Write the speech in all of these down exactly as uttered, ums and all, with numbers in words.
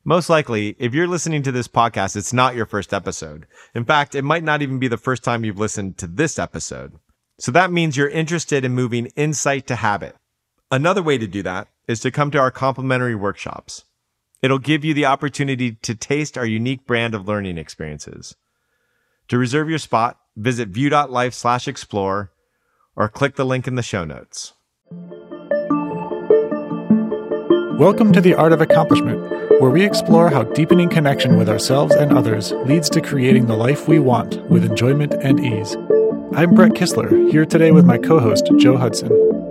Most likely, if you're listening to this podcast, it's not your first episode. In fact, it might not even be the first time you've listened to this episode. So that means you're interested in moving insight to habit. Another way to do that is to come to our complimentary workshops. It'll give you the opportunity to taste our unique brand of learning experiences. To reserve your spot, visit view.life slash explore or click the link in the show notes. Welcome to The Art of Accomplishment, where we explore how deepening connection with ourselves and others leads to creating the life we want with enjoyment and ease. I'm Brett Kistler, here today with my co-host, Joe Hudson.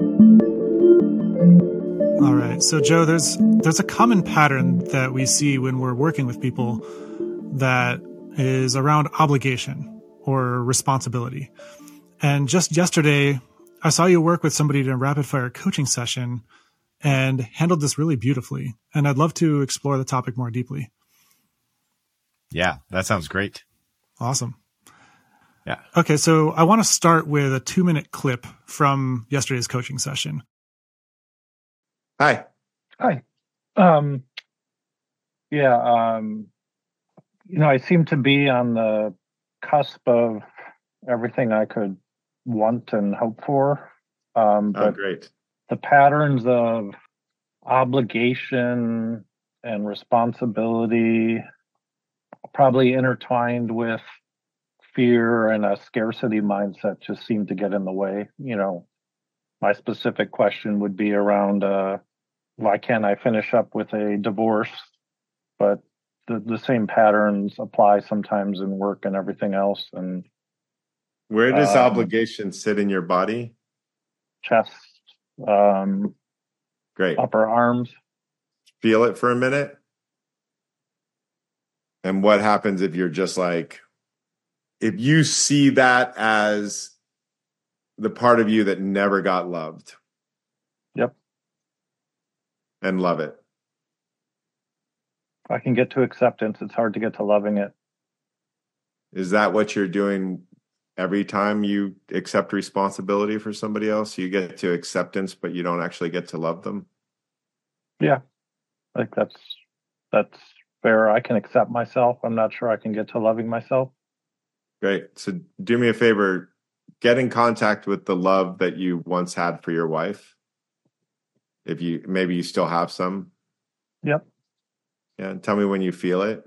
All right, so Joe, there's there's a common pattern that we see when we're working with people that is around obligation or responsibility. And just yesterday, I saw you work with somebody in a rapid-fire coaching session and handled this really beautifully. And I'd love to explore the topic more deeply. Yeah, that sounds great. Awesome. Yeah. Okay, so I want to start with a two-minute clip from yesterday's coaching session. Hi. Hi. Um, yeah, um, you know, I seem to be on the cusp of everything I could want and hope for. Um, but Oh, great. The patterns of obligation and responsibility probably intertwined with fear and a scarcity mindset just seem to get in the way. You know, my specific question would be around uh, why can't I finish up with a divorce? But the, the same patterns apply sometimes in work and everything else. And where does um, obligation sit in your body? Chest, um, Great. upper arms. Feel it for a minute. And what happens if you're just like, if you see that as the part of you that never got loved? Yep. And love it. I can get to acceptance. It's hard to get to loving it. Is that what you're doing every time you accept responsibility for somebody else? You get to acceptance, but you don't actually get to love them? Yeah. Like that's, that's fair. I can accept myself. I'm not sure I can get to loving myself. Great. So do me a favor, get in contact with the love that you once had for your wife. If you, maybe you still have some. Yep. Yeah. And tell me when you feel it.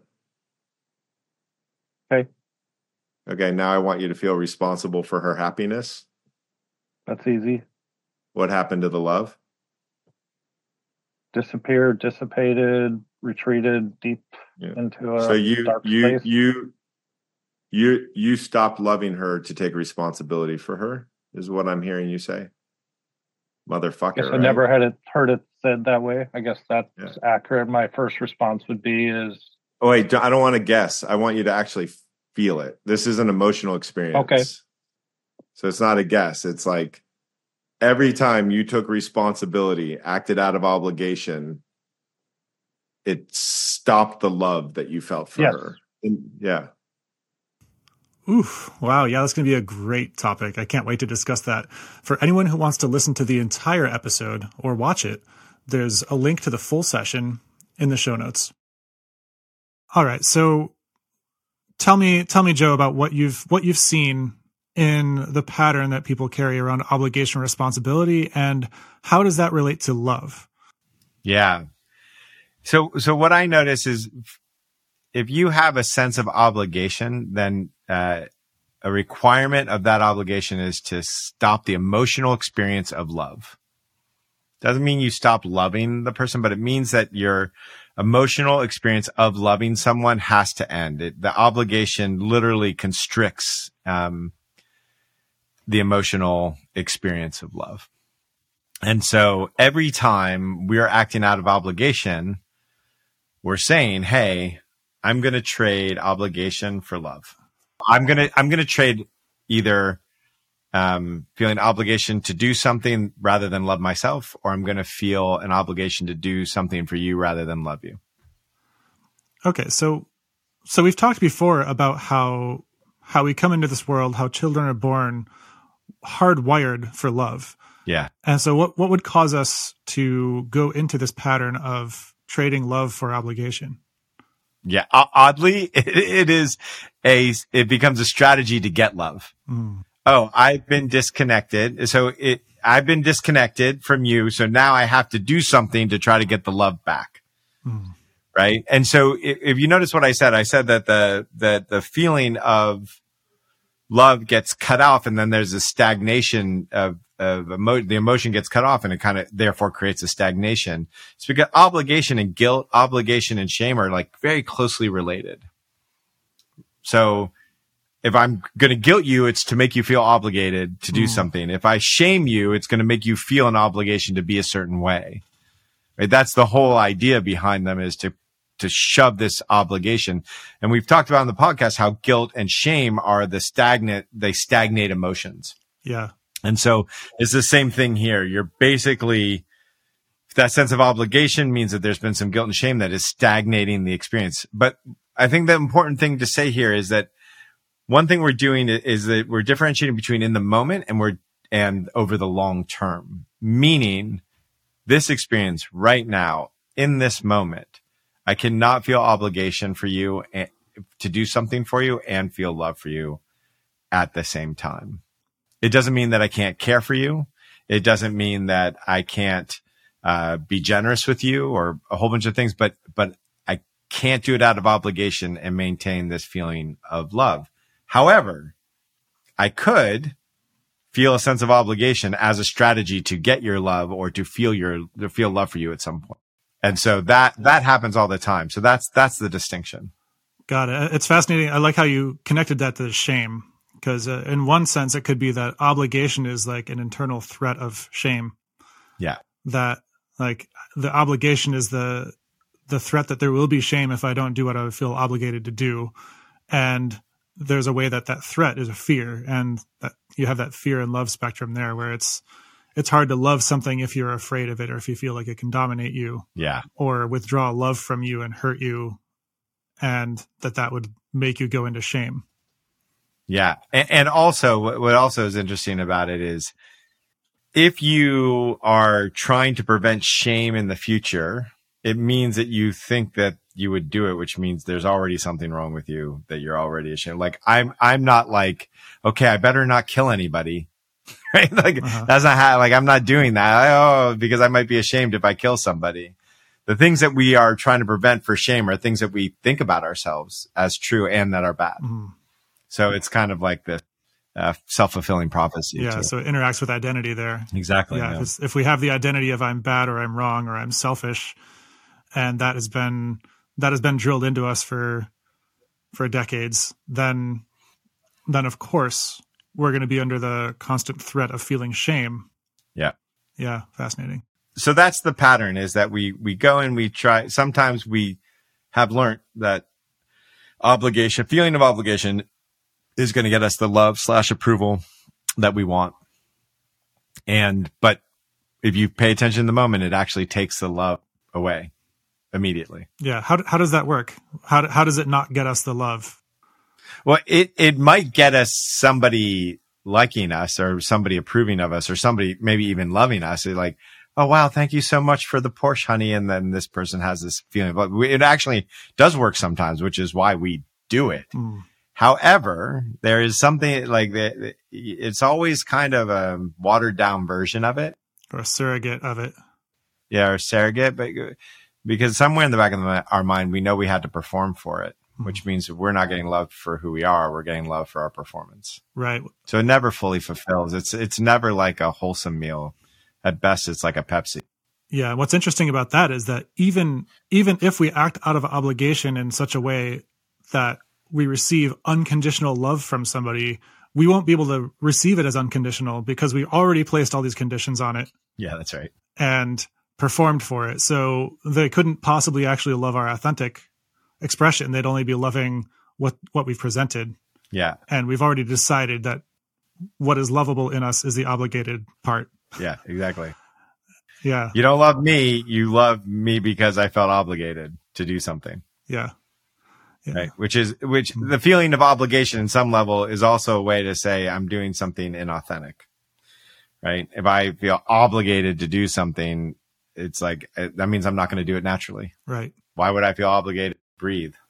Okay. Okay. Now I want you to feel responsible for her happiness. That's easy. What happened to the love? Disappeared, dissipated, retreated deep Yeah. into a so you, dark you, place. you, you, you stopped loving her to take responsibility for her, is what I'm hearing you say. Motherfucker. Guess I right? never had it heard it said that way. I guess that's Yeah. accurate. My first response would be is Oh, wait, I don't want to guess. I want you to actually feel it. This is an emotional experience. Okay. So it's not a guess. It's like every time you took responsibility, acted out of obligation, it stopped the love that you felt for Yes. her. And, yeah. Oof. Wow. Yeah, that's going to be a great topic. I can't wait to discuss that. For anyone who wants to listen to the entire episode or watch it, there's a link to the full session in the show notes. All right. So tell me, tell me, Joe, about what you've, what you've seen in the pattern that people carry around obligation, responsibility, and how does that relate to love? Yeah. So, so what I notice is if you have a sense of obligation, then uh, a requirement of that obligation is to stop the emotional experience of love. Doesn't mean you stop loving the person, but it means that your emotional experience of loving someone has to end. It, the obligation literally constricts um, the emotional experience of love. And so every time we are acting out of obligation, we're saying, hey, I'm going to trade obligation for love. I'm going to, I'm going to trade either um, feeling obligation to do something rather than love myself, or I'm going to feel an obligation to do something for you rather than love you. Okay. So, so we've talked before about how, how we come into this world, how children are born hardwired for love. Yeah. And so what, what would cause us to go into this pattern of trading love for obligation? Yeah. O- oddly, it, it is a, it becomes a strategy to get love. Mm. Oh, I've been disconnected. So it, I've been disconnected from you. So now I have to do something to try to get the love back. Mm. Right. And so if, if you notice what I said, I said that the, that the feeling of love gets cut off, and then there's a stagnation of, of emo- the emotion gets cut off, and it kind of therefore creates a stagnation. It's because obligation and guilt, obligation and shame are like very closely related. So if I'm going to guilt you, it's to make you feel obligated to do mm. something. If I shame you, it's going to make you feel an obligation to be a certain way. Right? That's the whole idea behind them, is to to shove this obligation. And we've talked about on the podcast how guilt and shame are the stagnant, they stagnate emotions. Yeah. And so it's the same thing here. You're basically, that sense of obligation means that there's been some guilt and shame that is stagnating the experience. But I think the important thing to say here is that one thing we're doing is that we're differentiating between in the moment and we're, and over the long term, meaning this experience right now in this moment, I cannot feel obligation for you to do something for you and feel love for you at the same time. It doesn't mean that I can't care for you. It doesn't mean that I can't uh, be generous with you or a whole bunch of things, but, but I can't do it out of obligation and maintain this feeling of love. However, I could feel a sense of obligation as a strategy to get your love or to feel your, to feel love for you at some point. And so that, that happens all the time. So that's, that's the distinction. Got it. It's fascinating. I like how you connected that to the shame, because uh, in one sense, it could be that obligation is like an internal threat of shame. Yeah. That like the obligation is the, the threat that there will be shame if I don't do what I feel obligated to do. And there's a way that that threat is a fear, and that you have that fear and love spectrum there, where it's, it's hard to love something if you're afraid of it, or if you feel like it can dominate you, yeah, or withdraw love from you and hurt you, and that that would make you go into shame. Yeah. And, and also what also is interesting about it is if you are trying to prevent shame in the future, it means that you think that you would do it, which means there's already something wrong with you, that you're already ashamed. Like I'm, I'm not like, okay, I better not kill anybody. Right? Like uh-huh. That's not how, like, I'm not doing that. I, oh, because I might be ashamed if I kill somebody. The things that we are trying to prevent for shame are things that we think about ourselves as true and that are bad. Mm-hmm. So it's kind of like the uh, self-fulfilling prophecy. Yeah. Too. So it interacts with identity there. Exactly. Yeah. yeah. If we have the identity of I'm bad or I'm wrong or I'm selfish, and that has been, that has been drilled into us for, for decades, then, then of course we're going to be under the constant threat of feeling shame. Yeah. Yeah. Fascinating. So that's the pattern, is that we, we go and we try. Sometimes we have learned that obligation, feeling of obligation is going to get us the love slash approval that we want. And, but if you pay attention in the moment, it actually takes the love away immediately. Yeah. How, how does that work? How, how does it not get us the love? Well, it, it might get us somebody liking us or somebody approving of us or somebody maybe even loving us. It's like, oh, wow, thank you so much for the Porsche, honey. And then this person has this feeling, but it actually does work sometimes, which is why we do it. Mm. However, there is something like that. It's always kind of a watered down version of it, or a surrogate of it. Yeah. Or surrogate, but because somewhere in the back of our mind, we know we had to perform for it. Which means we're not getting loved for who we are. We're getting love for our performance. Right. So it never fully fulfills. It's, it's never like a wholesome meal. At best, it's like a Pepsi. Yeah. What's interesting about that is that even, even if we act out of obligation in such a way that we receive unconditional love from somebody, we won't be able to receive it as unconditional because we already placed all these conditions on it. Yeah, that's right. And performed for it. So they couldn't possibly actually love our authentic expression. They'd only be loving what, what we've presented. Yeah. And we've already decided that what is lovable in us is the obligated part. Yeah, exactly. Yeah. You don't love me. You love me because I felt obligated to do something. Yeah. Yeah. Right. Which is, which mm-hmm. the feeling of obligation in some level is also a way to say I'm doing something inauthentic. Right. If I feel obligated to do something, it's like, that means I'm not going to do it naturally. Right. Why would I feel obligated to breathe?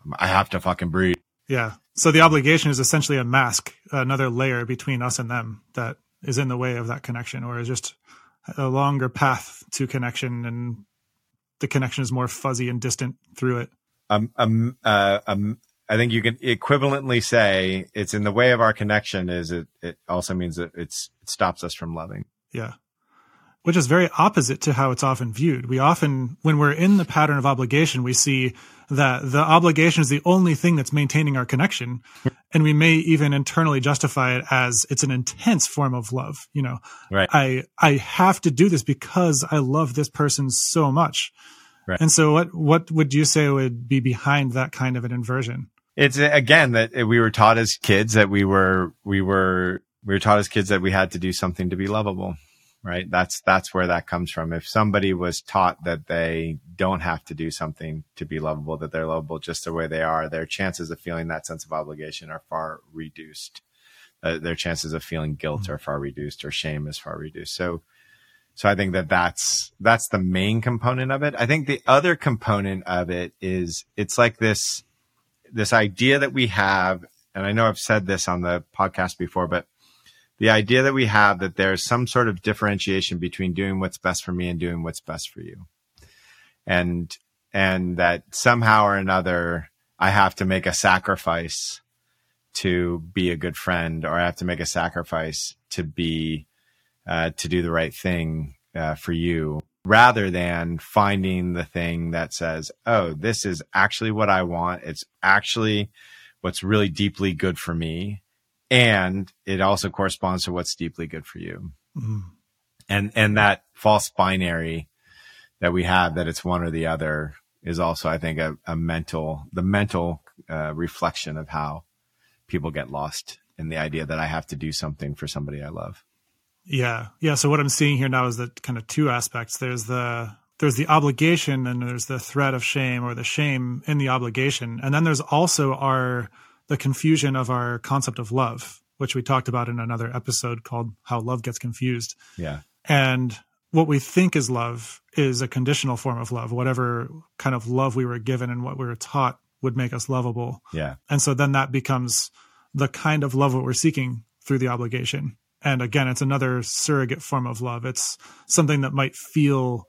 I have to fucking breathe. Yeah. So the obligation is essentially a mask, another layer between us and them that is in the way of that connection, or is just a longer path to connection, and the connection is more fuzzy and distant through it. Um, um, uh, um, I think you can equivalently say it's in the way of our connection. Is it? It also means that it's it stops us from loving. Yeah. Which is very opposite to how it's often viewed. We often, when we're in the pattern of obligation, we see that the obligation is the only thing that's maintaining our connection. And we may even internally justify it as it's an intense form of love. You know, right. I, I have to do this because I love this person so much. Right. And so what, what would you say would be behind that kind of an inversion? It's again, that we were taught as kids that we were, we were, we were taught as kids that we had to do something to be lovable. Right. That's, that's where that comes from. If somebody was taught that they don't have to do something to be lovable, that they're lovable just the way they are, their chances of feeling that sense of obligation are far reduced. Uh, their chances of feeling guilt are far reduced, or shame is far reduced. So, so I think that that's, that's the main component of it. I think the other component of it is it's like this, this idea that we have, and I know I've said this on the podcast before, but the idea that we have that there's some sort of differentiation between doing what's best for me and doing what's best for you. And, and that somehow or another, I have to make a sacrifice to be a good friend, or I have to make a sacrifice to be, uh, to do the right thing, uh, for you, rather than finding the thing that says, oh, this is actually what I want. It's actually what's really deeply good for me. And it also corresponds to what's deeply good for you. Mm-hmm. And, and that false binary that we have, that it's one or the other, is also, I think, a, a mental, the mental uh, reflection of how people get lost in the idea that I have to do something for somebody I love. Yeah. Yeah. So what I'm seeing here now is that kind of two aspects. There's the, there's the obligation, and there's the threat of shame, or the shame in the obligation. And then there's also our, the confusion of our concept of love, which we talked about in another episode called How Love Gets Confused. Yeah. And what we think is love is a conditional form of love. Whatever kind of love we were given and what we were taught would make us lovable. Yeah. And so then that becomes the kind of love that we're seeking through the obligation. And again, it's another surrogate form of love. It's something that might feel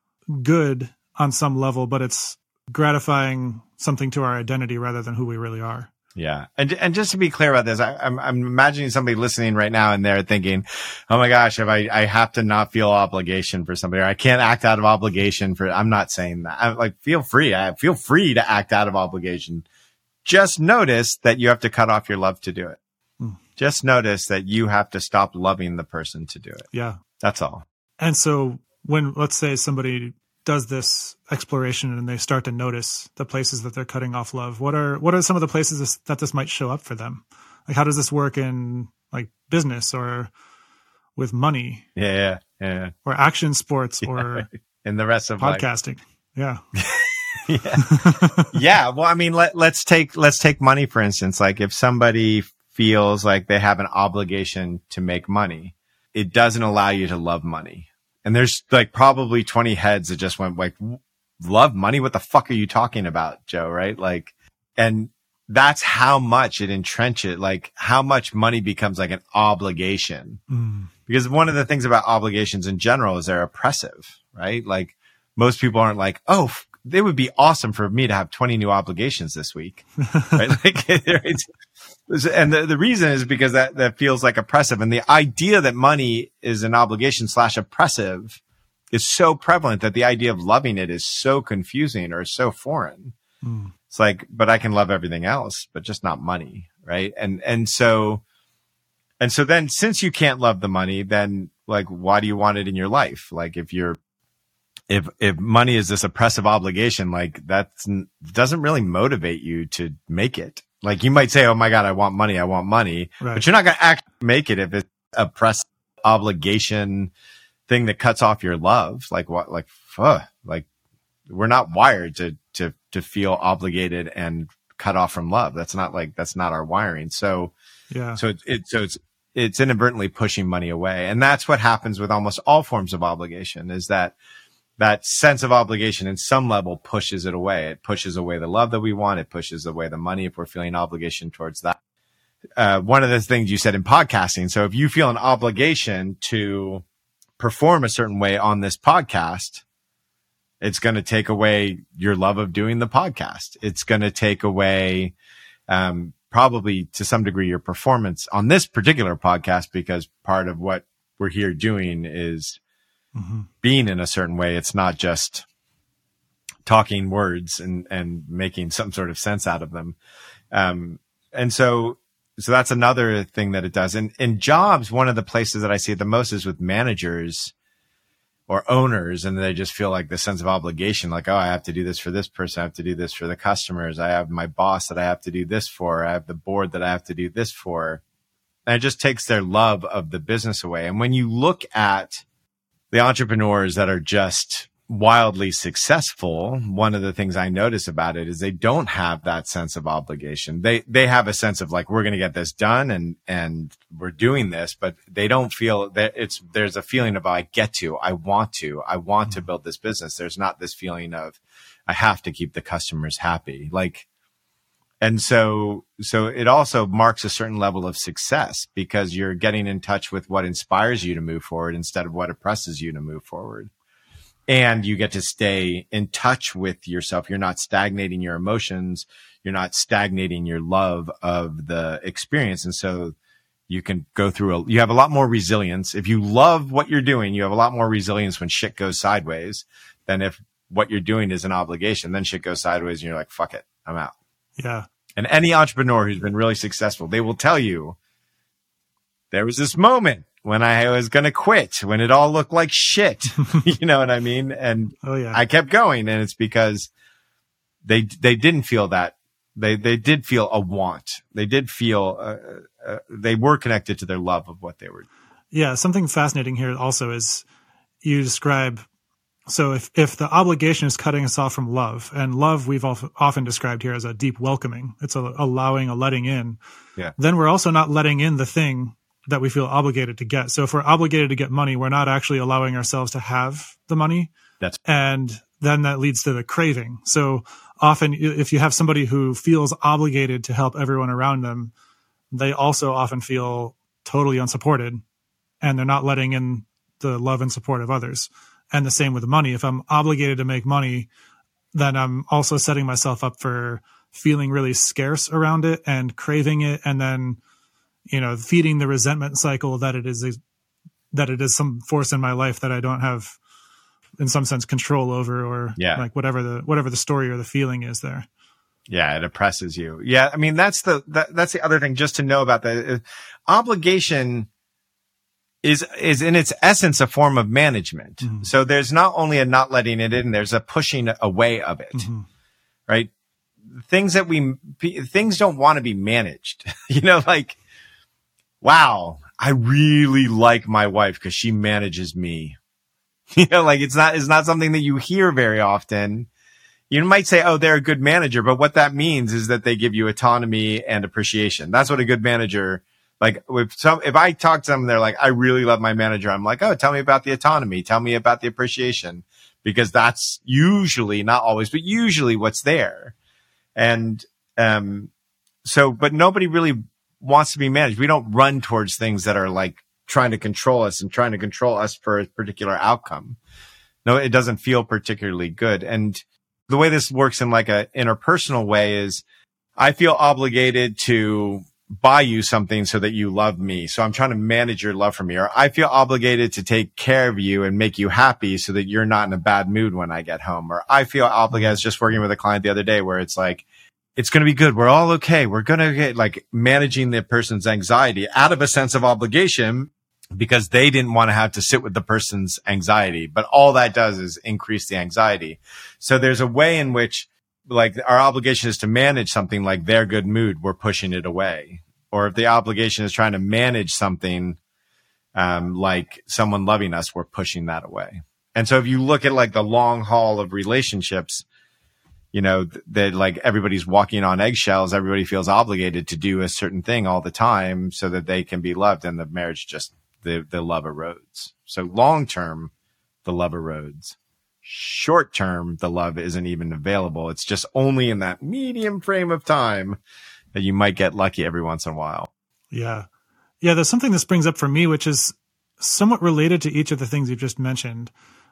good on some level, but it's gratifying something to our identity rather than who we really are. Yeah. And, and just to be clear about this, I, I'm, I'm imagining somebody listening right now and they're thinking, oh my gosh, if I, I have to not feel obligation for somebody, or I can't act out of obligation for, I'm not saying that. I'm like, feel free. I feel free to act out of obligation. Just notice that you have to cut off your love to do it. Hmm. Just notice that you have to stop loving the person to do it. Yeah. That's all. And so when, let's say somebody does this exploration and they start to notice the places that they're cutting off love, what are what are some of the places this, that this might show up for them? Like, how does this work in like business, or with money? Yeah, yeah, yeah. Or action sports, yeah, or in the rest of podcasting. Life. Yeah. yeah. Yeah. Well, I mean, let, let's take let's take money, for instance. Like, if somebody feels like they have an obligation to make money, it doesn't allow you to love money. And there's like probably twenty heads that just went like, love money? What the fuck are you talking about, Joe? Right? Like, and that's how much it entrenches, like how much money becomes like an obligation. Mm. Because one of the things about obligations in general is they're oppressive, right? Like, most people aren't like, oh, it would be awesome for me to have twenty new obligations this week. Right? Like, it's, and the, the reason is because that, that feels like oppressive. And the idea that money is an obligation slash oppressive is so prevalent that the idea of loving it is so confusing or so foreign. Mm. It's like, but I can love everything else, but just not money. Right. And, and so, and so then since you can't love the money, then like, why do you want it in your life? Like, if you're, if, if money is this oppressive obligation, like that doesn't really motivate you to make it. Like, you might say, oh my God, I want money. I want money, right. But you're not going to actually make it if it's a oppressive obligation thing that cuts off your love. Like, what, like, uh, like we're not wired to, to, to feel obligated and cut off from love. That's not like, that's not our wiring. So, yeah. So it, it so it's, it's inadvertently pushing money away. And that's what happens with almost all forms of obligation, is that that sense of obligation in some level pushes it away. It pushes away the love that we want. It pushes away the money if we're feeling obligation towards that. Uh, one of the things you said in podcasting. So if you feel an obligation to perform a certain way on this podcast, it's going to take away your love of doing the podcast. It's going to take away, um, probably to some degree your performance on this particular podcast, because part of what we're here doing is mm-hmm. being in a certain way. It's not just talking words and, and making some sort of sense out of them. Um, and so, so that's another thing that it does. And in jobs, one of the places that I see it the most is with managers or owners, and they just feel like the sense of obligation, like, oh, I have to do this for this person. I have to do this for the customers. I have my boss that I have to do this for. I have the board that I have to do this for. And it just takes their love of the business away. And when you look at the entrepreneurs that are just wildly successful, one of the things I notice about it is they don't have that sense of obligation. They, they have a sense of like, we're going to get this done and, and we're doing this, but they don't feel that it's, there's a feeling of, I get to, I want to, I want to build this business. There's not this feeling of, I have to keep the customers happy. Like, and so, so it also marks a certain level of success because you're getting in touch with what inspires you to move forward instead of what oppresses you to move forward. And you get to stay in touch with yourself. You're not stagnating your emotions. You're not stagnating your love of the experience. And so you can go through a, you have a lot more resilience. If you love what you're doing, you have a lot more resilience when shit goes sideways than if what you're doing is an obligation. Then shit goes sideways and you're like, fuck it, I'm out. Yeah. And any entrepreneur who's been really successful, they will tell you there was this moment when I was going to quit, when it all looked like shit, you know what I mean? And oh, yeah. I kept going, and it's because they, they didn't feel that. They, they did feel a want. They did feel, uh, uh, they were connected to their love of what they were doing. Yeah. Something fascinating here also is you describe, so if, if the obligation is cutting us off from love, and love we've often described here as a deep welcoming, it's a allowing, a letting in, yeah. Then we're also not letting in the thing that we feel obligated to get. So if we're obligated to get money, we're not actually allowing ourselves to have the money. That's and then that leads to the craving. So often if you have somebody who feels obligated to help everyone around them, they also often feel totally unsupported, and they're not letting in the love and support of others. And the same with money. If I'm obligated to make money, then I'm also setting myself up for feeling really scarce around it and craving it, and then you know, feeding the resentment cycle that it is, a, that it is some force in my life that I don't have in some sense control over, or yeah. like whatever the, whatever the story or the feeling is there. Yeah. It oppresses you. Yeah. I mean, that's the, that, that's the other thing just to know about that. Uh, obligation is, is in its essence a form of management. Mm-hmm. So there's not only a not letting it in, there's a pushing away of it, mm-hmm. right? Things that we, things don't want to be managed, you know, like, wow, I really like my wife because she manages me. You know, like it's not, it's not something that you hear very often. You might say, oh, they're a good manager, but what that means is that they give you autonomy and appreciation. That's what a good manager, like if some, if I talk to them, they're like, I really love my manager. I'm like, oh, tell me about the autonomy. Tell me about the appreciation, because that's usually, not always, but usually what's there. And, um, so, but nobody really wants to be managed. We don't run towards things that are like trying to control us and trying to control us for a particular outcome. No, it doesn't feel particularly good. And the way this works in like a interpersonal way is I feel obligated to buy you something so that you love me. So I'm trying to manage your love for me. Or I feel obligated to take care of you and make you happy so that you're not in a bad mood when I get home. Or I feel obligated. I was just working with a client the other day where it's like, it's going to be good. We're all okay. We're going to get like managing the person's anxiety out of a sense of obligation because they didn't want to have to sit with the person's anxiety. But all that does is increase the anxiety. So there's a way in which like our obligation is to manage something like their good mood. We're pushing it away. Or if the obligation is trying to manage something, um, like someone loving us, we're pushing that away. And so if you look at like the long haul of relationships, you know, that like everybody's walking on eggshells. Everybody feels obligated to do a certain thing all the time so that they can be loved. And the marriage just, the, the love erodes. So long term, the love erodes. short term, the love isn't even available. It's just only in that medium frame of time that you might get lucky every once in a while. Yeah. Yeah. There's something this brings up for me, which is somewhat related to each of the things you've just mentioned.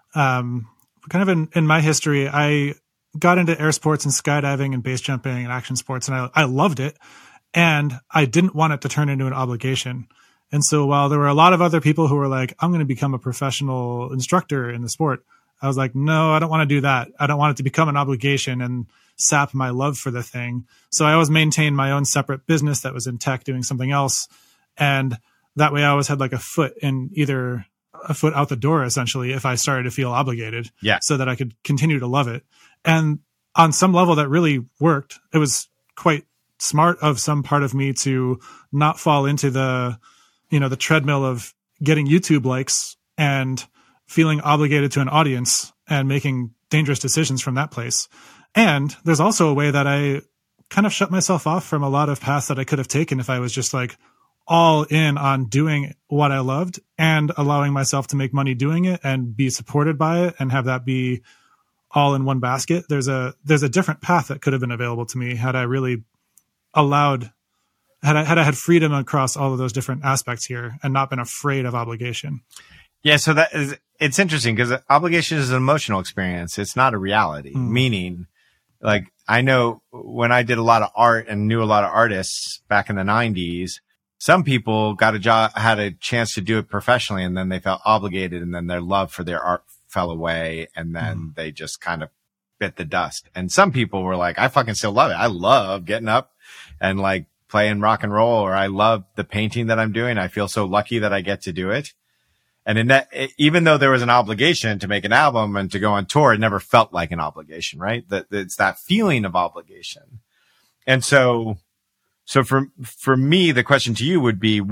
Um, kind of in, in my history, I got into air sports and skydiving and base jumping and action sports, and I, I loved it. And I didn't want it to turn into an obligation. And so while there were a lot of other people who were like, I'm going to become a professional instructor in the sport, I was like, no, I don't want to do that. I don't want it to become an obligation and sap my love for the thing. So I always maintained my own separate business that was in tech doing something else. And that way I always had like a foot in either a foot out the door, essentially, if I started to feel obligated, yeah, so that I could continue to love it. And on some level that really worked. It was quite smart of some part of me to not fall into the, you know, the treadmill of getting YouTube likes and feeling obligated to an audience and making dangerous decisions from that place. And there's also a way that I kind of shut myself off from a lot of paths that I could have taken if I was just like all in on doing what I loved and allowing myself to make money doing it and be supported by it and have that be all in one basket. There's a, there's a different path that could have been available to me had I really allowed, had I, had I had freedom across all of those different aspects here and not been afraid of obligation. Yeah. So that is, it's interesting because obligation is an emotional experience. It's not a reality, mm. meaning like I know when I did a lot of art and knew a lot of artists back in the nineties, some people got a job, had a chance to do it professionally, and then they felt obligated, and then their love for their art fell away, and then mm. they just kind of bit the dust. And some people were like, I fucking still love it. I love getting up and like playing rock and roll, or I love the painting that I'm doing. I feel so lucky that I get to do it. And in that, even though there was an obligation to make an album and to go on tour, it never felt like an obligation, right? That it's that feeling of obligation. And so, so for, for me, the question to you would be,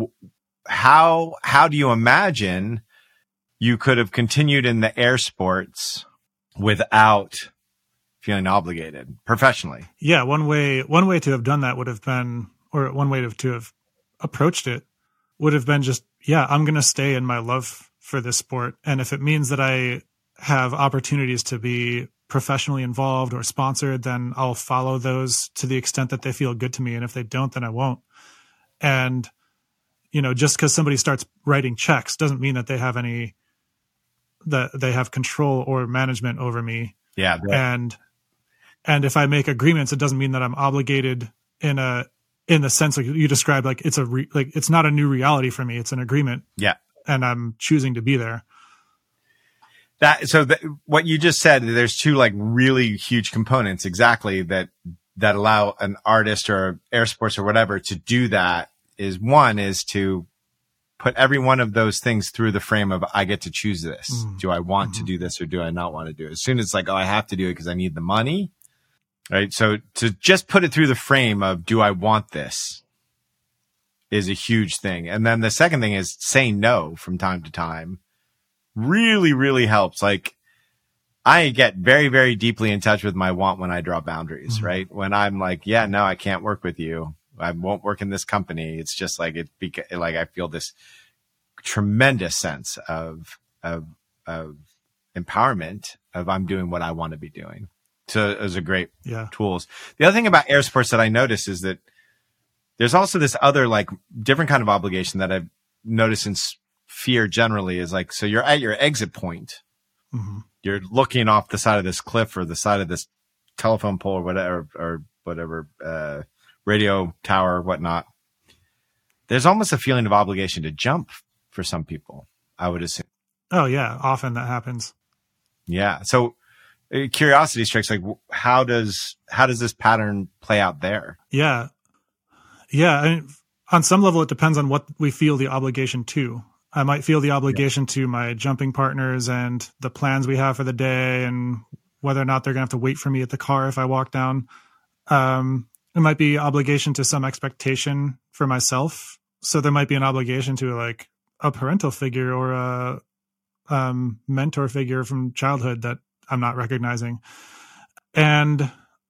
how, how do you imagine you could have continued in the air sports without feeling obligated professionally? Yeah. One way, one way to have done that would have been, or one way to, to have approached it would have been just, yeah, I'm going to stay in my love for this sport. And if it means that I have opportunities to be professionally involved or sponsored, then I'll follow those to the extent that they feel good to me. And if they don't, then I won't. And, you know, just because somebody starts writing checks doesn't mean that they have any, that they have control or management over me. Yeah. Right. And, and if I make agreements, it doesn't mean that I'm obligated in a, in the sense like you described, like it's a, re, like it's not a new reality for me. It's an agreement. Yeah. And I'm choosing to be there. That, so that, what you just said, there's two like really huge components exactly that, that allow an artist or air sports or whatever to do that. Is one is to put every one of those things through the frame of, I get to choose this. Mm. Do I want mm-hmm. to do this or do I not want to do it? As soon as it's like, oh, I have to do it because I need the money. Right. So to just put it through the frame of, do I want this, is a huge thing. And then the second thing is saying no from time to time really, really helps. Like I get very, very deeply in touch with my want when I draw boundaries, mm-hmm. right? When I'm like, yeah, no, I can't work with you. I won't work in this company. It's just like it, beca- like I feel this tremendous sense of, of, of empowerment of I'm doing what I want to be doing. So those are great yeah. tools. The other thing about air sports that I noticed is that there's also this other like different kind of obligation that I've noticed in fear generally is like, so you're at your exit point. Mm-hmm. You're looking off the side of this cliff or the side of this telephone pole or whatever, or whatever, uh, radio tower or whatnot. There's almost a feeling of obligation to jump for some people, I would assume. Oh yeah. Often that happens. Yeah. So, curiosity strikes, like how does how does this pattern play out there? Yeah, yeah. I mean, on some level, it depends on what we feel the obligation to. I might feel the obligation yeah. to my jumping partners and the plans we have for the day, and whether or not they're gonna have to wait for me at the car if I walk down. Um, it might be obligation to some expectation for myself. So there might be an obligation to like a parental figure or a um, mentor figure from childhood that I'm not recognizing. And,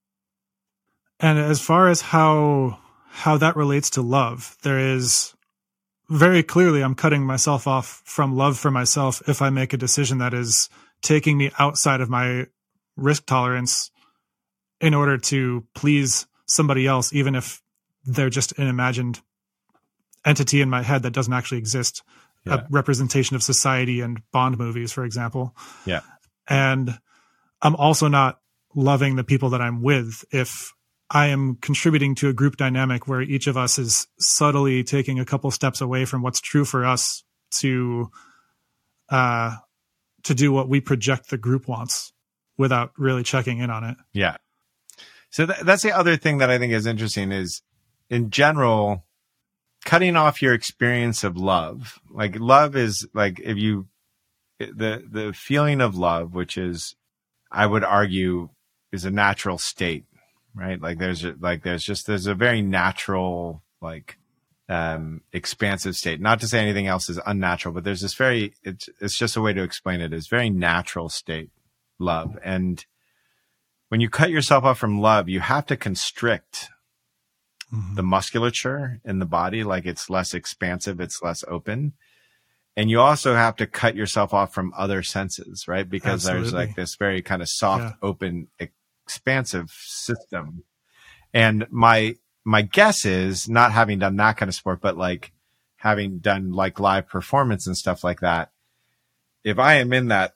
and as far as how, how that relates to love, there is very clearly, I'm cutting myself off from love for myself if I make a decision that is taking me outside of my risk tolerance in order to please somebody else, even if they're just an imagined entity in my head that doesn't actually exist. Yeah. A representation of society and Bond movies, for example. Yeah. And I'm also not loving the people that I'm with if I am contributing to a group dynamic where each of us is subtly taking a couple steps away from what's true for us to uh, to do what we project the group wants without really checking in on it. Yeah. So th- that's the other thing that I think is interesting is, in general, cutting off your experience of love. Like love is like, if you, the, the feeling of love, which is, I would argue, is a natural state, right? Like there's a, like, there's just, there's a very natural, like, um, expansive state. Not to say anything else is unnatural, but there's this very, it's, it's just a way to explain it. It's very natural state, love. And when you cut yourself off from love, you have to constrict the musculature in the body, like it's less expansive, it's less open. And you also have to cut yourself off from other senses, right? Because Absolutely. There's like this very kind of soft, yeah. open, expansive system. And my, my guess is, not having done that kind of sport, but like having done like live performance and stuff like that, if I am in that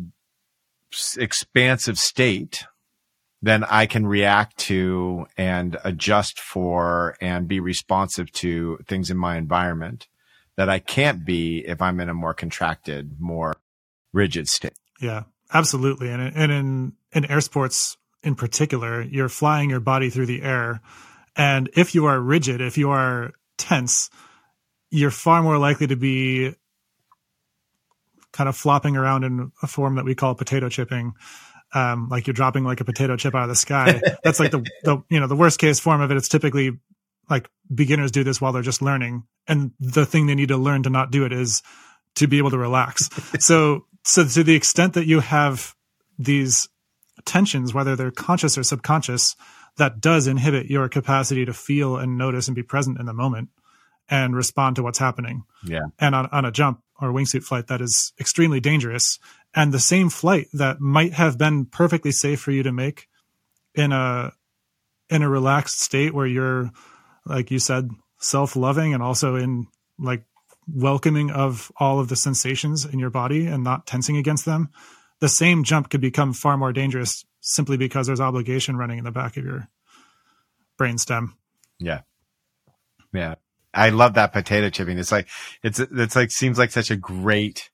expansive state, then I can react to and adjust for and be responsive to things in my environment that I can't be if I'm in a more contracted, more rigid state. Yeah, absolutely. And, and in, in air sports in particular, you're flying your body through the air. And if you are rigid, if you are tense, you're far more likely to be kind of flopping around in a form that we call potato chipping. Um, like you're dropping like a potato chip out of the sky. That's like the, the, you know, the worst case form of it. It's typically like beginners do this while they're just learning. And the thing they need to learn to not do it is to be able to relax. so, so to the extent that you have these tensions, whether they're conscious or subconscious, that does inhibit your capacity to feel and notice and be present in the moment and respond to what's happening. Yeah. And on, on a jump or wingsuit flight, that is extremely dangerous. And the same flight that might have been perfectly safe for you to make in a, in a relaxed state where you're, like you said, self-loving and also in like welcoming of all of the sensations in your body and not tensing against them. The same jump could become far more dangerous simply because there's obligation running in the back of your brainstem. Yeah. Yeah. I love that potato chipping. It's like, it's, it's like, seems like such a great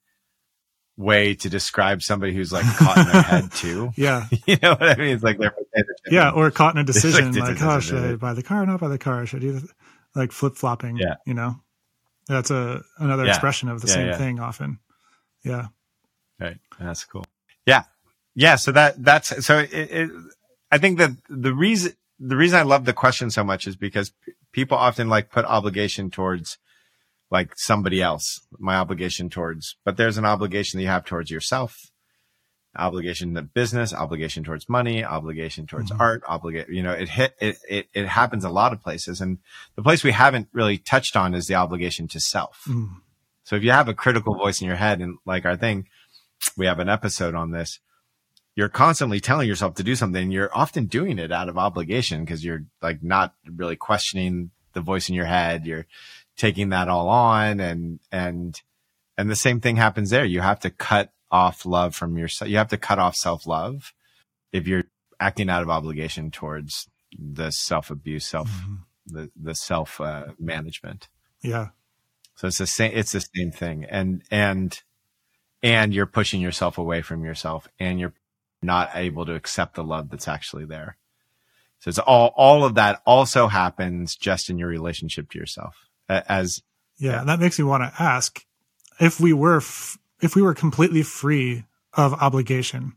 way to describe somebody who's like caught in their head too. Yeah. You know what I mean? It's like they're potato chipping. Yeah. Or caught in a decision like, like oh, should I buy the car or not buy the car? Should I do the, like flip flopping? Yeah. You know, that's a, another yeah. expression of the yeah, same yeah. thing often. Yeah. Right. That's cool. Yeah. Yeah. So that, that's, so it, it, I think that the reason, the reason I love the question so much is because p- people often like put obligation towards like somebody else, my obligation towards, but there's an obligation that you have towards yourself, obligation to business, obligation towards money, obligation towards mm-hmm. art, obligate, you know, it hit, it, it, it happens a lot of places. And the place we haven't really touched on is the obligation to self. Mm. So if you have a critical voice in your head and like our thing, we have an episode on this, you're constantly telling yourself to do something. You're often doing it out of obligation because you're like not really questioning the voice in your head. You're taking that all on. And, and, and the same thing happens there. You have to cut off love from yourself. You have to cut off self-love if you're acting out of obligation towards the self-abuse, self, mm-hmm. the, the self, uh, management. Yeah. So it's the same, it's the same thing. And, and, and you're pushing yourself away from yourself and you're not able to accept the love that's actually there. So it's all, all of that also happens just in your relationship to yourself as. Yeah. yeah. And that makes me want to ask if we were, f- if we were completely free of obligation,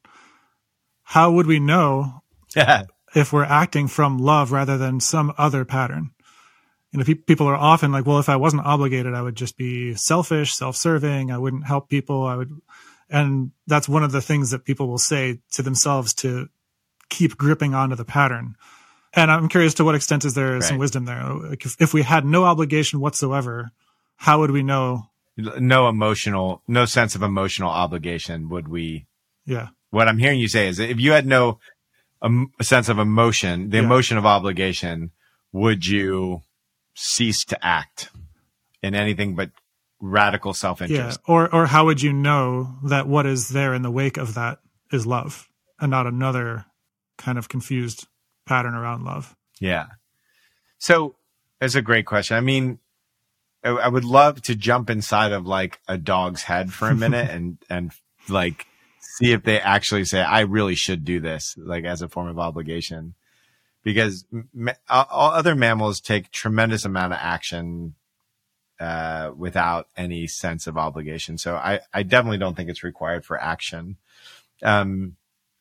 how would we know if we're acting from love rather than some other pattern? You know, pe- people are often like, well, if I wasn't obligated, I would just be selfish, self-serving. I wouldn't help people. I would, and that's one of the things that people will say to themselves to keep gripping onto the pattern. And I'm curious to what extent is there right. some wisdom there? Like if, if we had no obligation whatsoever, how would we know? No emotional, no sense of emotional obligation would we Yeah. What I'm hearing you say is that if you had no um, sense of emotion, the Yeah. emotion of obligation, would you cease to act in anything but radical Yeah. self-interest? Or, or how would you know that what is there in the wake of that is love and not another kind of confused pattern around love? Yeah. So that's a great question. I mean, I, I would love to jump inside of like a dog's head for a minute and, and like see if they actually say, I really should do this, like as a form of obligation, because ma- all other mammals take tremendous amount of action, uh, without any sense of obligation. So I, I definitely don't think it's required for action. Um,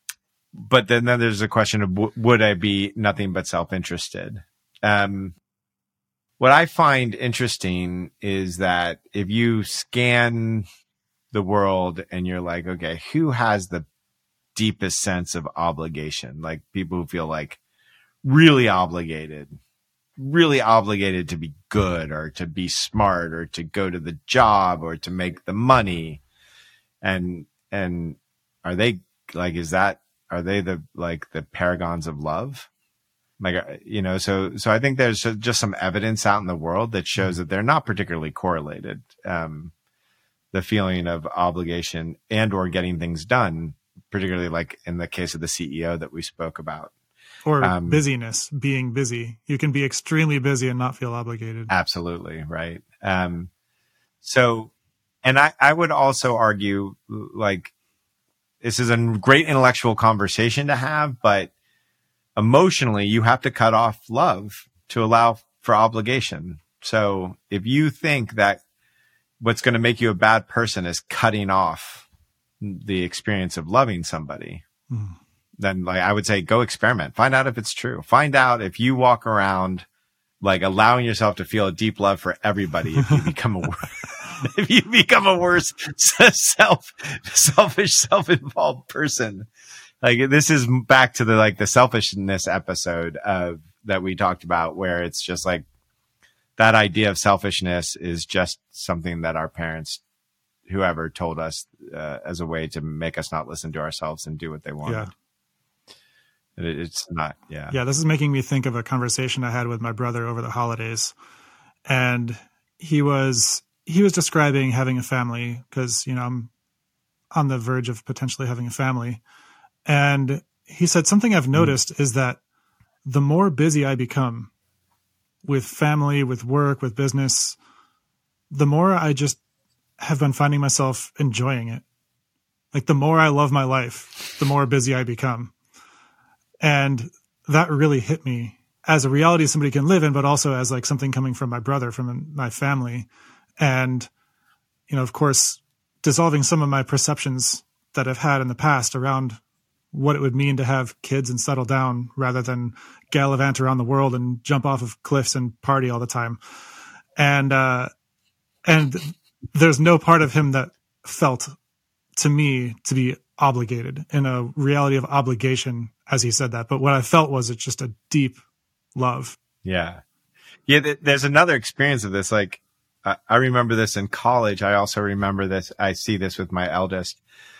but then, then there's a question of w- would I be nothing but self-interested? Um, what I find interesting is that if you scan the world and you're like, okay, who has the deepest sense of obligation? Like people who feel like really obligated, really obligated to be good or to be smart or to go to the job or to make the money. And, and are they like, is that, are they the, like the paragons of love? Like, you know, so, so I think there's just some evidence out in the world that shows that they're not particularly correlated. Um, the feeling of obligation and or getting things done, particularly like in the case of the C E O that we spoke about. Or Um, busyness, being busy. You can be extremely busy and not feel obligated. Absolutely. Right. Um, so, and I, I would also argue like this is a great intellectual conversation to have, but emotionally you have to cut off love to allow for obligation. So if you think that what's going to make you a bad person is cutting off the experience of loving somebody, Mm. then like I would say, go experiment, find out if it's true. Find out if you walk around like allowing yourself to feel a deep love for everybody. If you become a, if you become a worse self, selfish, self-involved person, like this is back to the, like the selfishness episode of that we talked about, where it's just like, that idea of selfishness is just something that our parents, whoever, told us uh, as a way to make us not listen to ourselves and do what they wanted. Yeah. It, it's not, yeah. Yeah, this is making me think of a conversation I had with my brother over the holidays. And he was he was describing having a family because, you know, I'm on the verge of potentially having a family. And he said, something I've noticed mm. is that the more busy I become with family, with work, with business, the more I just have been finding myself enjoying it. Like the more I love my life, the more busy I become. And that really hit me as a reality somebody can live in, but also as like something coming from my brother, from my family. And, you know, of course, dissolving some of my perceptions that I've had in the past around what it would mean to have kids and settle down rather than gallivant around the world and jump off of cliffs and party all the time. And, uh, and there's no part of him that felt to me to be obligated in a reality of obligation, as he said that. But what I felt was it's just a deep love. Yeah. Yeah. Th- there's another experience of this. Like, I-, I remember this in college. I also remember this. I see this with my eldest.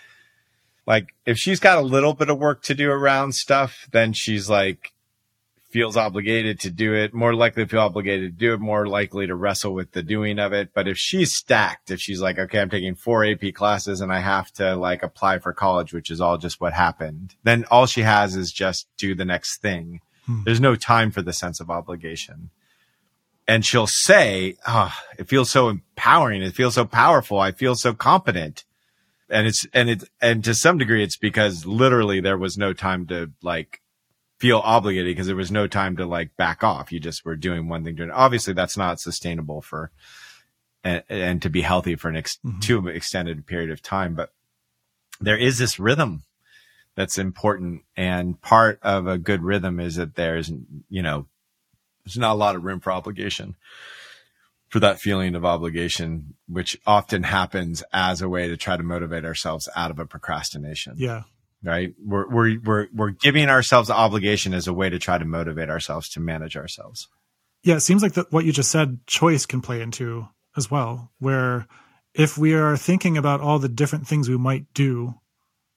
Like, if she's got a little bit of work to do around stuff, then she's like, feels obligated to do it, more likely to feel obligated to do it, more likely to wrestle with the doing of it. But if she's stacked, if she's like, okay, I'm taking four A P classes and I have to like apply for college, which is all just what happened, then all she has is just do the next thing. Hmm. There's no time for the sense of obligation. And she'll say, oh, it feels so empowering. It feels so powerful. I feel so competent. And it's, and it, and to some degree, it's because literally there was no time to like feel obligated because there was no time to like back off. You just were doing one thing. Obviously that's not sustainable for, and, and to be healthy for an ex- mm-hmm. too extended period of time. But there is this rhythm that's important. And part of a good rhythm is that there's, you know, there's not a lot of room for obligation, for that feeling of obligation, which often happens as a way to try to motivate ourselves out of a procrastination. Yeah. Right. We're, we're, we're, we're giving ourselves obligation as a way to try to motivate ourselves to manage ourselves. Yeah. It seems like that what you just said, choice can play into as well, where if we are thinking about all the different things we might do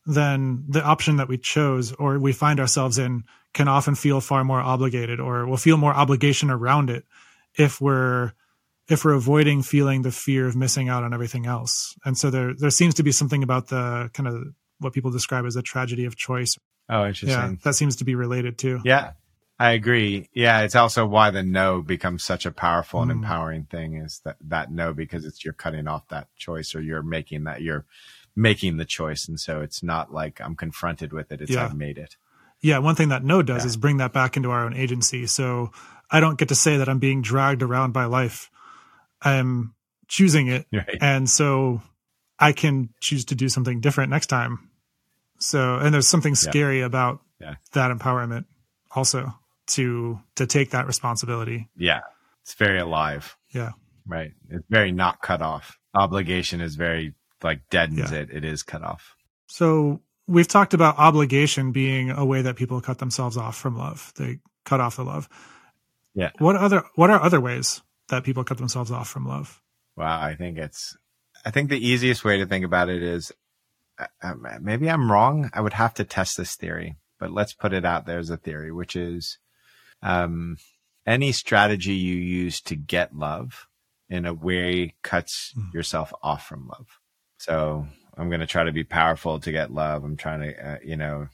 then the option that we chose or we find ourselves in can often feel far more obligated, or we'll feel more obligation around it if we're if we're avoiding feeling the fear of missing out on everything else. And so there there seems to be something about the kind of what people describe as a tragedy of choice. Oh, interesting. Yeah, that seems to be related too. Yeah, I agree. Yeah, it's also why the no becomes such a powerful and Mm. empowering thing, is that that no, because it's you're cutting off that choice, or you're making that you're making the choice. And so it's not like I'm confronted with it. It's Yeah. I've made it. Yeah, one thing that no does Yeah. is bring that back into our own agency. So I don't get to say that I'm being dragged around by life. I'm choosing it. Right. And so I can choose to do something different next time. So, and there's something scary about Yeah. that empowerment also, to to take that responsibility. Yeah. It's very alive. Yeah. Right. It's very not cut off. Obligation is very like deadens Yeah. it. It is cut off. So we've talked about obligation being a way that people cut themselves off from love. They cut off the love. Yeah. What other what are other ways that people cut themselves off from love? Wow. I think it's, I think the easiest way to think about it is, uh, maybe I'm wrong. I would have to test this theory, but let's put it out there as a theory, which is, um, any strategy you use to get love in a way cuts Mm. yourself off from love. So I'm going to try to be powerful to get love. I'm trying to, uh, you know,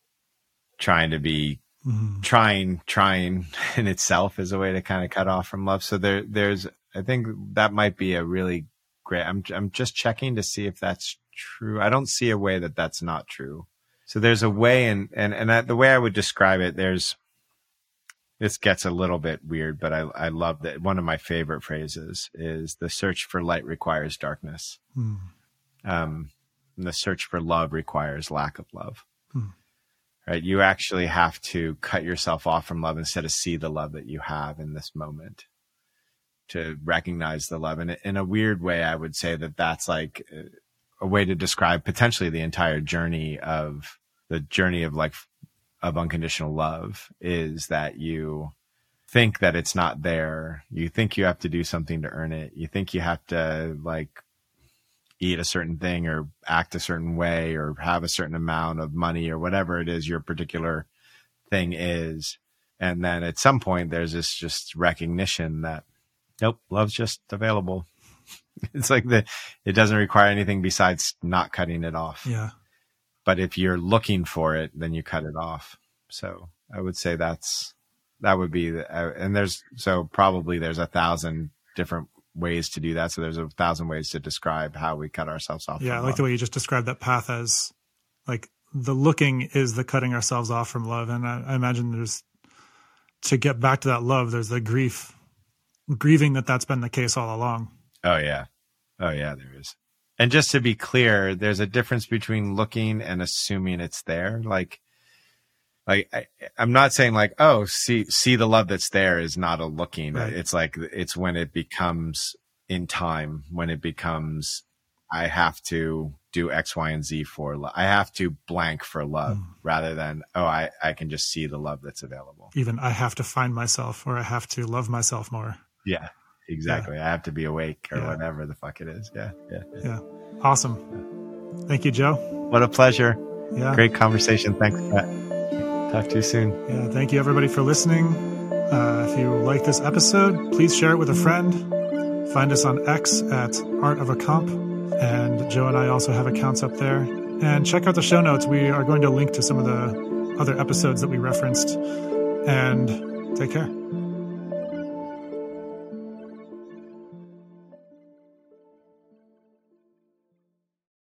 trying to be Mm. trying, trying in itself is a way to kind of cut off from love. So there, there's, I think that might be a really great, I'm, I'm just checking to see if that's true. I don't see a way that that's not true. So there's a way, and, and, and I, the way I would describe it, there's, this gets a little bit weird, but I, I love that. One of my favorite phrases is the search for light requires darkness. Mm. Um, and the search for love requires lack of love. Hmm. Right? You actually have to cut yourself off from love instead of see the love that you have in this moment, to recognize the love. And in a weird way, I would say that that's like a way to describe potentially the entire journey of the journey of like of unconditional love, is that you think that it's not there. You think you have to do something to earn it. You think you have to like eat a certain thing or act a certain way or have a certain amount of money or whatever it is your particular thing is. And then at some point there's this just recognition that, nope, love's just available. It's like the, it doesn't require anything besides not cutting it off. Yeah. But if you're looking for it, then you cut it off. So I would say that's, that would be, the, uh, and there's, so probably there's a thousand different ways to do that. So there's a thousand ways to describe how we cut ourselves off. Yeah. I from like love. the way you just described that path as like the looking is the cutting ourselves off from love. And I, I imagine there's, to get back to that love, there's the grief, grieving that that's been the case all along. Oh yeah. Oh yeah, there is. And just to be clear, there's a difference between looking and assuming it's there. Like, like I, I'm not saying like, oh, see, see the love that's there is not a looking. Right. It's like, it's when it becomes in time, when it becomes, I have to do X, Y, and Z for love. I have to blank for love Mm. rather than, oh, I, I can just see the love that's available. Even I have to find myself, or I have to love myself more. Yeah, exactly. I have to be awake or Yeah. whatever the fuck it is. Yeah. Yeah. yeah. Yeah. Awesome. Thank you, Joe. What a pleasure. Yeah. Great conversation. Thanks, Pat. Talk to you soon. Yeah. Thank you, everybody, for listening. Uh, if you like this episode, please share it with a friend. Find us on X at Art of a Comp. And Joe and I also have accounts up there. And check out the show notes. We are going to link to some of the other episodes that we referenced. And take care.